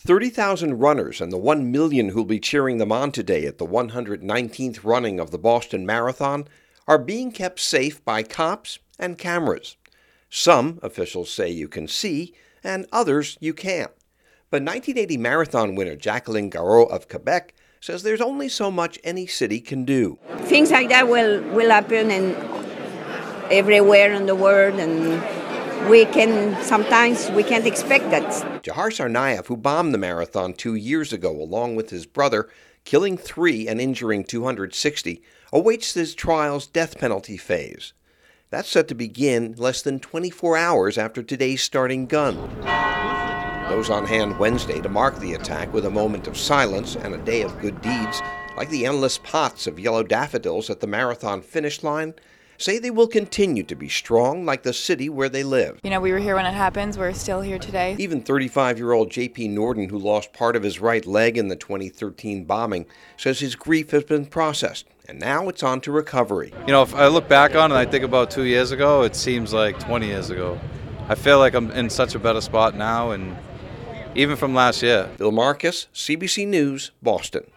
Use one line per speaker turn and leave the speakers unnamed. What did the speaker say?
30,000 runners and the 1 million who'll be cheering them on today at the 119th running of the Boston Marathon are being kept safe by cops and cameras. Some officials say you can see, and others you can't. But 1980 marathon winner Jacqueline Garreau of Quebec says there's only so much any city can do.
Things like that will happen everywhere in the world, and sometimes we can't expect that.
Jahar Tsarnaev, who bombed the marathon 2 years ago along with his brother, killing 3 and injuring 260, awaits his trial's death penalty phase. That's set to begin less than 24 hours after today's starting gun. Those on hand Wednesday to mark the attack with a moment of silence and a day of good deeds, like the endless pots of yellow daffodils at the marathon finish line, say they will continue to be strong like the city where they live.
We were here when it happens. We're still here today.
Even 35-year-old J.P. Norden, who lost part of his right leg in the 2013 bombing, says his grief has been processed, and now it's on to recovery.
If I look back on it and I think about 2 years ago, it seems like 20 years ago. I feel like I'm in such a better spot now, and even from last year.
Bill Marcus, CBC News, Boston.